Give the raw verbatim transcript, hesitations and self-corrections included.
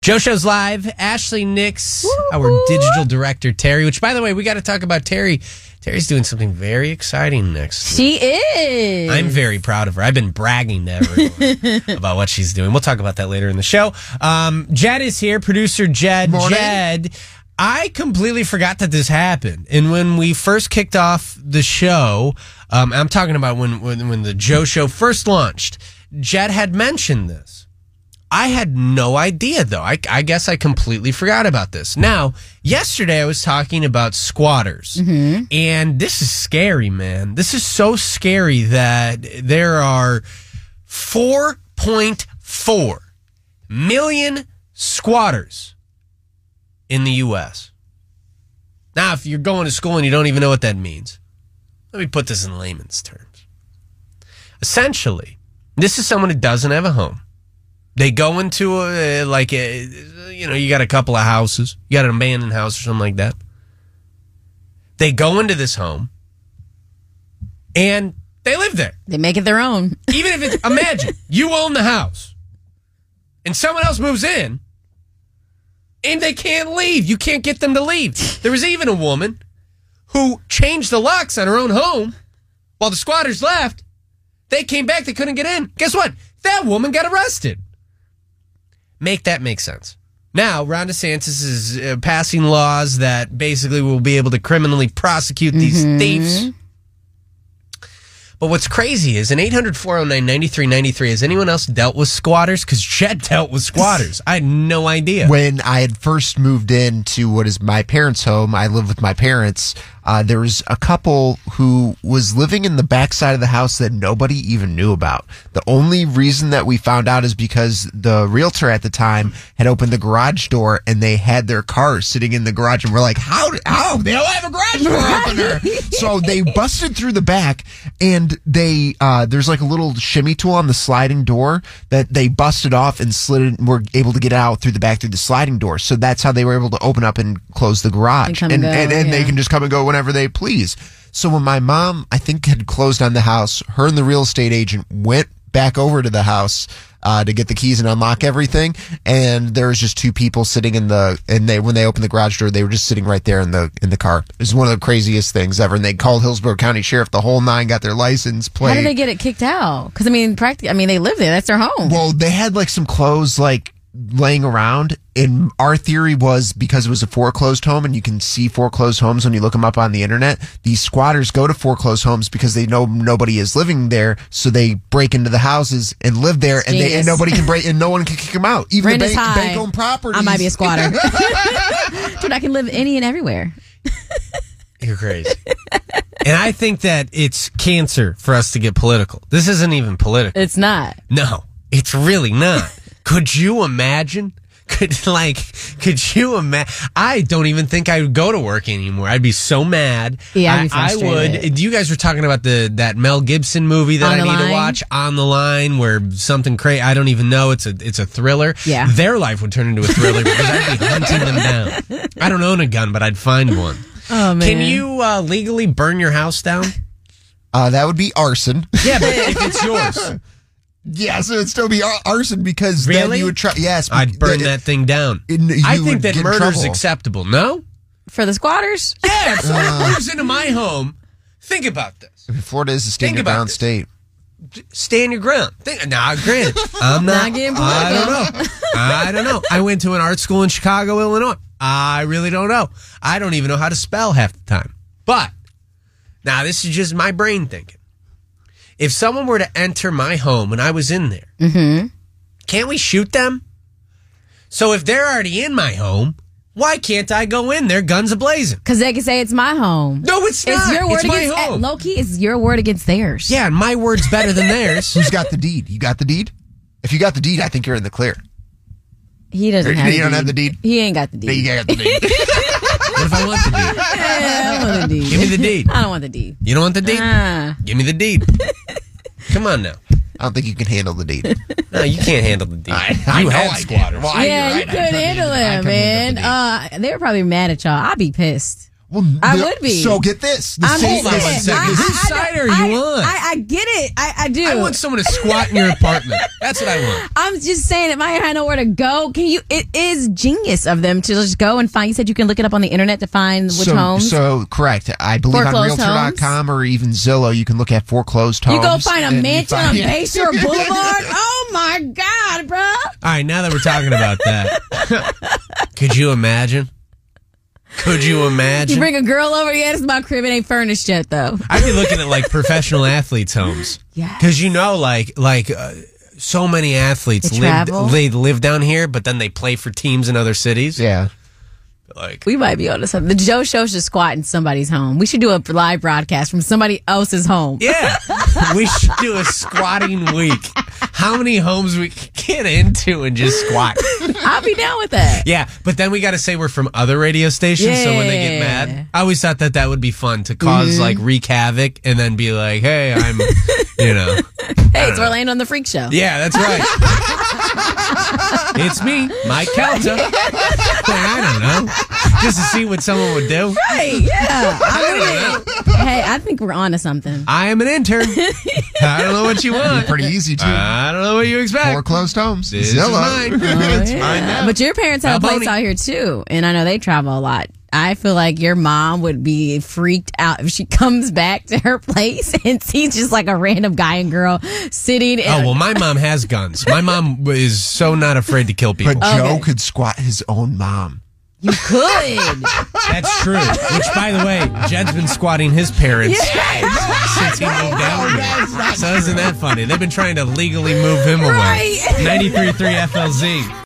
Joe Show's live. Ashley Nix, Woo-hoo. our digital director, Terry, which, by the way, we got to talk about Terry. Terry's doing something very exciting next She week. is. I'm very proud of her. I've been bragging to everyone about what she's doing. We'll talk about that later in the show. Um, Jed is here, producer Jed. Morning. Jed, I completely forgot that this happened. And when we first kicked off the show, um, I'm talking about when, when, when the Joe Show first launched, Jed had mentioned this. I had no idea, though. I, I guess I completely forgot about this. Now, yesterday I was talking about squatters, Mm-hmm. and this is scary, man. This is so scary that there are four point four million squatters in the U S. Now, if you're going to school and you don't even know what that means, let me put this in layman's terms. Essentially, this is someone who doesn't have a home. They go into a, like, a, you know, you got a couple of houses. You got an abandoned house or something like that. They go into this home, and they live there. They make it their own. Even if it's, imagine, you own the house, and someone else moves in, and they can't leave. You can't get them to leave. There was even a woman who changed the locks on her own home while the squatters left. They came back, they couldn't get in. Guess what? That woman got arrested. Make that make sense. Now, Ron DeSantis is uh, passing laws that basically will be able to criminally prosecute these Mm-hmm. thieves. But what's crazy is an eight hundred, four oh nine, nine three nine three, has anyone else dealt with squatters? Because Jed dealt with squatters. I had no idea. When I had first moved into what is my parents' home, I live with my parents. Uh, there was a couple who was living in the backside of the house that nobody even knew about. The only reason that we found out is because the realtor at the time had opened the garage door and they had their car sitting in the garage, and we're like, how? How? They don't have a garage door opener. So they busted through the back, and they uh, there's like a little shimmy tool on the sliding door that they busted off and slid it, and were able to get out through the back through the sliding door. So that's how they were able to open up and close the garage, And come and and go, and, and they yeah. can just come and go whenever they please. So when my mom, I think, had closed on the house, her and the real estate agent went back over to the house uh, to get the keys and unlock everything. And there was just two people sitting in the, and they, when they opened the garage door, they were just sitting right there in the, in the car. It was one of the craziest things ever. And they called Hillsborough County Sheriff, the whole nine, got their license plate. How did they get it kicked out? Because, I mean, practically, I mean, they live there. That's their home. Well, they had like some clothes like laying around, and our theory was because it was a foreclosed home, and you can see foreclosed homes when you look them up on the internet. These squatters go to foreclosed homes because they know nobody is living there, so they break into the houses and live there, and, they, and Genius. nobody can break, and no one can kick them out. Even Rent the is bank, high. bank-owned properties. I might be a squatter. Dude, I can live any and everywhere. You're crazy. And I think that it's cancer for us to get political. This isn't even political. It's not. No, it's really not. Could you imagine? Could like, could you imagine? I don't even think I would go to work anymore. I'd be so mad. Yeah, I'd be I, I frustrated. would. You guys were talking about the that Mel Gibson movie that On I the need Line? to watch, On the Line, where something crazy. I don't even know. It's a it's a thriller. Yeah. Their life would turn into a thriller because I'd be hunting them down. I don't own a gun, but I'd find one. Oh, man. Can you uh, legally burn your house down? Uh, that would be arson. Yeah, but if it's yours. Yeah, so it'd still be ar- arson because then Really? you would try. Yes, I'd burn th- that thing down. it- you I think would that get in murder's trouble. acceptable. No? For the squatters? Yeah, if someone moves into my home, think about this. Florida is a stand Think your about ground this. state. Stand your ground. Think, nah, granted, I'm not. Not getting I don't political. know. I don't know. I went to an art school in Chicago, Illinois. I really don't know. I don't even know how to spell half the time. But now this is just my brain thinking. If someone were to enter my home and I was in there, Mm-hmm. can't we shoot them? So if they're already in my home, why can't I go in there guns a-blazing? Because they can say it's my home. No, it's not. It's your word It's my against, home. low key, it's your word against theirs. Yeah, and my word's better than theirs. Who's got the deed? You got the deed? If you got the deed, I think you're in the clear. He doesn't You have the don't deed. have the deed? He ain't got the deed. You got the deed. What if I want the deed? Yeah, I want the deed. Give me the deed. I don't want the deed. You don't want the deed? Ah. Give me the deed. Come on now. I don't think you can handle the deed. No, you can't handle the deed. I- I you know had I squatters. did. Well, I- Yeah, you're you right. I couldn't couldn't handle handle- I it, couldn't man. handle Uh, they were probably mad at y'all. I'd be pissed. Well, I the- would be. So get this. The I'm city- Hold on one just- second. I- Whose I- I- side are I- you on? I, I get it. I, I do. I want someone to squat in your apartment. That's what I want. I'm just saying, if I had nowhere to go, can you? It is genius of them to just go and find. You said you can look it up on the internet to find which so, homes. So correct. I believe on Foreclosed Realtor dot com or even Zillow, you can look at foreclosed homes. you go find a and you mansion find- on Yeah. Bayshore Boulevard. Oh my God, bro! All right, now that we're talking about that, could you imagine? Could you You imagine? bring a girl over. Yeah, it's my crib. It ain't furnished yet, though. I'd be looking at like professional athletes' homes. Yes. Because you know, like, like uh, so many athletes They live, travel. they live down here, but then they play for teams in other cities. Yeah. Like, We might be on to something. The Joe Show should squat in somebody's home. We should do a live broadcast from somebody else's home. yeah, we should do a squatting week. How many homes we can get into and just squat? I'll be down with that. Yeah, but then we got to say we're from other radio stations, so when they get Yeah. mad, I always thought that that would be fun to cause Mm-hmm. like wreak havoc and then be like, "Hey, I'm," you know, Hey, it's Orlando on the Freak Show. yeah, that's right. It's me, Mike Calta. I don't know, just to see what someone would do. Hey, yeah. I don't know. Hey, I think we're on to something. I am an intern. I don't know what you want. Pretty easy too. I don't know what you expect. Foreclosed homes. This is Zillow. mine. it's Yeah. mine now. But your parents have a Balboni. place out here too, and I know they travel a lot. I feel like your mom would be freaked out if she comes back to her place and sees just like a random guy and girl sitting. In Oh well, my mom has guns. My mom is so not afraid to kill people. But Joe Okay. could squat his own mom. you could. That's true. Which, by the way, Jed's been squatting his parents since he moved down here. So isn't that funny? They've been trying to legally move him away. Right. ninety-three point three F L Z.